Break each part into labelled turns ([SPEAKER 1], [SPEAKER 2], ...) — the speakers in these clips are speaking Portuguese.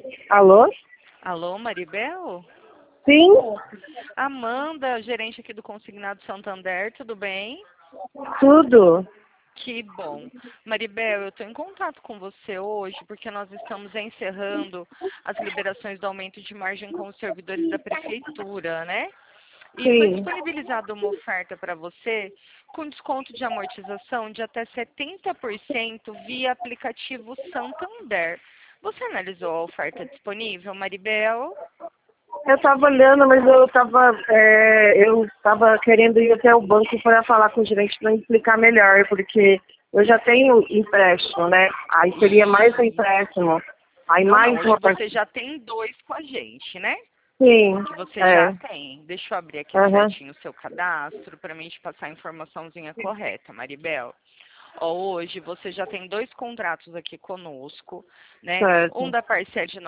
[SPEAKER 1] Alô?
[SPEAKER 2] Alô, Maribel?
[SPEAKER 1] Sim,
[SPEAKER 2] Amanda, gerente aqui do Consignado Santander, tudo bem?
[SPEAKER 1] tudo.
[SPEAKER 2] Que bom. Maribel, eu estou em contato com você hoje porque nós estamos encerrando as liberações do aumento de margem com os servidores da prefeitura, né? E foi
[SPEAKER 1] Sim.
[SPEAKER 2] disponibilizada uma oferta para você com desconto de amortização de até 70% via aplicativo Santander. Você analisou a oferta disponível, Maribel?
[SPEAKER 1] Eu estava olhando, mas eu tava querendo ir até o banco para falar com o gerente para explicar melhor, porque eu já tenho empréstimo, né? Aí seria mais um empréstimo. Aí
[SPEAKER 2] Não,
[SPEAKER 1] mais
[SPEAKER 2] hoje
[SPEAKER 1] uma
[SPEAKER 2] você
[SPEAKER 1] parte.
[SPEAKER 2] já tem dois com a gente, né?
[SPEAKER 1] Sim,
[SPEAKER 2] Que você já
[SPEAKER 1] é.
[SPEAKER 2] tem. Deixa eu abrir aqui
[SPEAKER 1] Aham,
[SPEAKER 2] certinho o seu cadastro para mim te passar a informaçãozinha correta, Maribel. Ó, hoje você já tem dois contratos aqui conosco, né? Um
[SPEAKER 1] certo.
[SPEAKER 2] da parcela de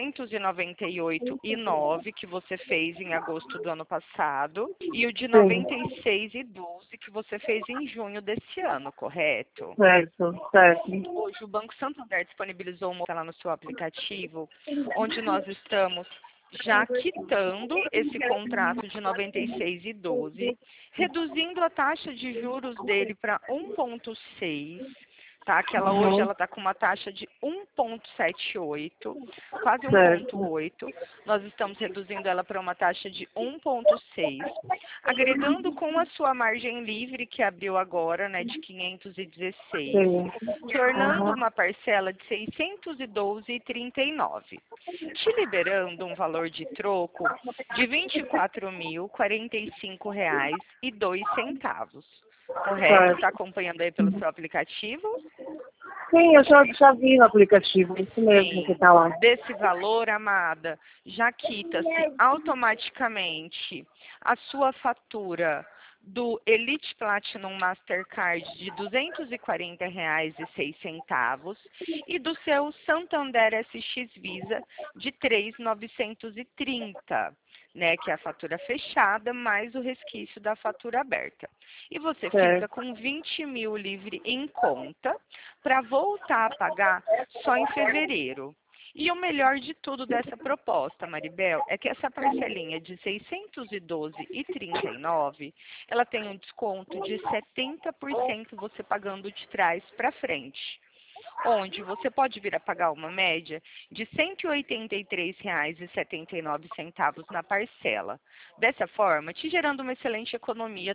[SPEAKER 2] 998,9 que você fez em agosto do ano passado e o de
[SPEAKER 1] Sim,
[SPEAKER 2] 96,12 que você fez em junho desse ano, correto?
[SPEAKER 1] certo, certo.
[SPEAKER 2] Hoje o Banco Santander disponibilizou uma lá no seu aplicativo, onde nós estamos já quitando esse contrato de 96,12, reduzindo a taxa de juros dele para 1,6, tá? Que ela hoje
[SPEAKER 1] Uhum,
[SPEAKER 2] ela está com uma taxa de 1,78, quase
[SPEAKER 1] certo.
[SPEAKER 2] 1,8. Nós estamos reduzindo ela para uma taxa de 1,6, agregando com a sua margem livre que abriu agora, né, de 516,
[SPEAKER 1] Sim.
[SPEAKER 2] tornando
[SPEAKER 1] Uhum,
[SPEAKER 2] uma parcela de 612,39, te liberando um valor de troco de R$ 24.045,02. Correto?
[SPEAKER 1] certo.
[SPEAKER 2] Está acompanhando aí pelo seu aplicativo?
[SPEAKER 1] Sim, eu já vi no aplicativo, isso mesmo que
[SPEAKER 2] Sim.
[SPEAKER 1] tá lá.
[SPEAKER 2] Desse valor, amada, já quita-se automaticamente a sua fatura do Elite Platinum Mastercard de R$ 240,06 e do seu Santander SX Visa de 3.930, né, que é a fatura fechada mais o resquício da fatura aberta. E você fica
[SPEAKER 1] Certo.
[SPEAKER 2] com 20 mil livre em conta para voltar a pagar só em fevereiro. E o melhor de tudo dessa proposta, Maribel, é que essa parcelinha de 612,39, ela tem um desconto de 70% você pagando de trás para frente, onde você pode vir a pagar uma média de R$ 183,79 na parcela. Dessa forma, te gerando uma excelente economia